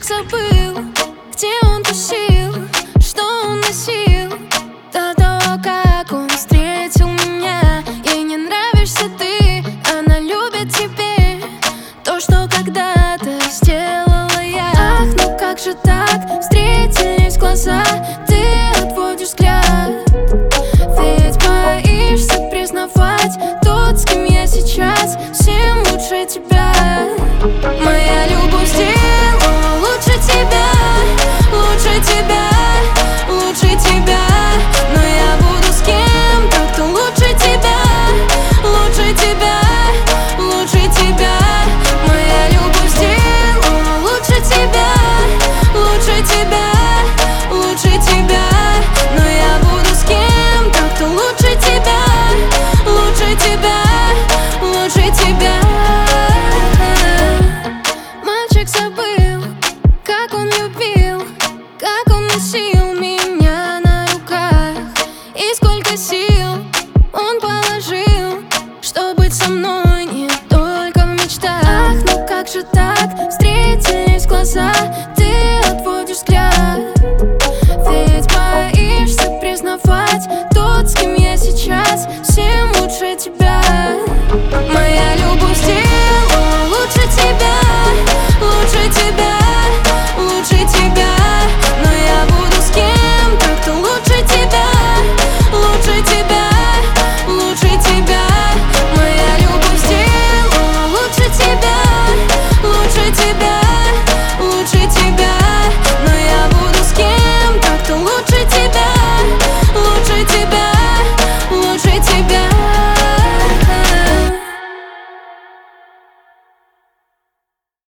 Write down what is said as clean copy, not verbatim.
Мальчик забыл, где он тусил, что он носил до того, как он встретил меня. Ей не нравишься ты, она любит теперь то, что когда-то сделала я. Ах, ну как же так, встретились глаза, ты отводишь взгляд, ведь боишься признавать, тот, с кем я сейчас, всем лучше тебя. Моя любовь сделала лучше тебя, лучше тебя, лучше тебя. Но я буду с кем-то, кто лучше тебя, лучше тебя, лучше тебя. Моя любовь сделала лучше тебя, лучше тебя, лучше тебя. Но я буду с кем-то, кто лучше тебя, лучше тебя, лучше тебя. Мальчик забыл, как он любил, как он носил меня на руках, и сколько сил он положил, чтобы быть со мной не только в мечтах. Ах, ну как же так, встретились глаза,